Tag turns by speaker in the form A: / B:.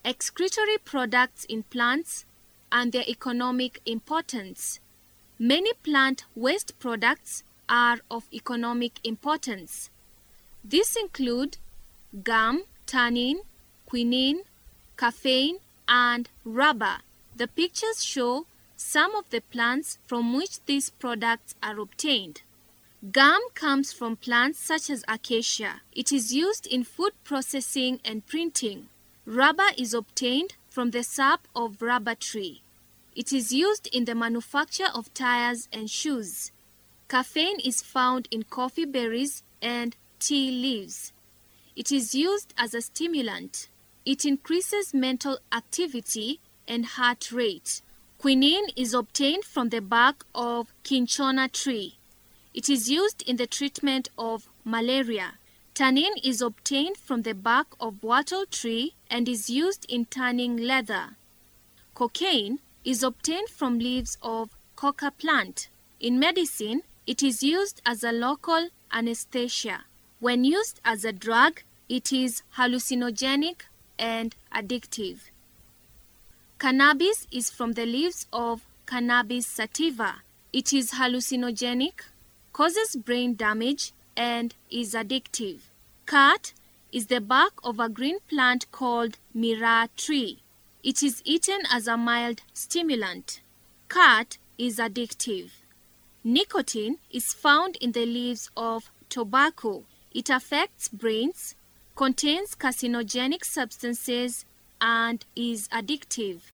A: excretory products in plants and their economic importance. Many plant waste products are of economic importance. These include gum, tannin, quinine, caffeine, and rubber. The pictures show some of the plants from which these products are obtained. Gum comes from plants such as acacia. It is used in food processing and printing. Rubber is obtained from the sap of rubber tree. It is used in the manufacture of tires and shoes. Caffeine is found in coffee berries and tea leaves. It is used as a stimulant. It increases mental activity and heart rate. Quinine is obtained from the bark of cinchona tree. It is used in the treatment of malaria. Tannin is obtained from the bark of wattle tree and is used in tanning leather. Cocaine is obtained from leaves of coca plant. In medicine, it is used as a local anesthesia. When used as a drug, it is hallucinogenic and addictive. Cannabis is from the leaves of Cannabis sativa. It is hallucinogenic, causes brain damage, and is addictive. Khat is the bark of a green plant called Mira tree. It is eaten as a mild stimulant. Khat is addictive. Nicotine is found in the leaves of tobacco. It affects brains, contains carcinogenic substances, and is addictive.